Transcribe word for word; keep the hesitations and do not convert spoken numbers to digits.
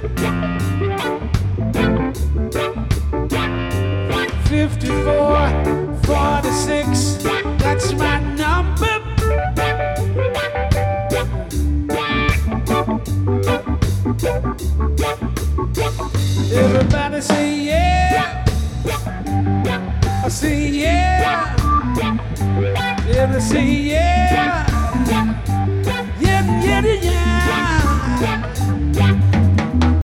fifty-four forty-six, that's my number. Everybody say yeah. I say yeah. Everybody say yeah.